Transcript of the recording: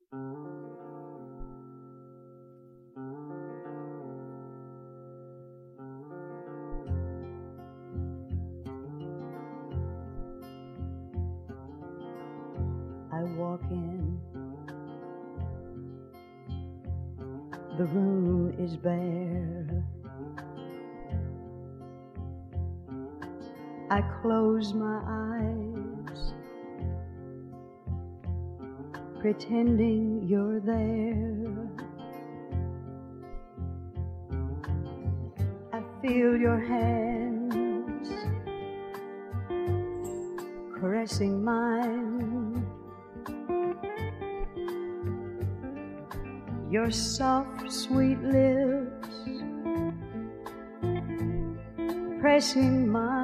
I walk in, the room is bare. I close my eyes, pretending you're there. I feel your hands caressing mine, your soft, sweet lips pressing mine.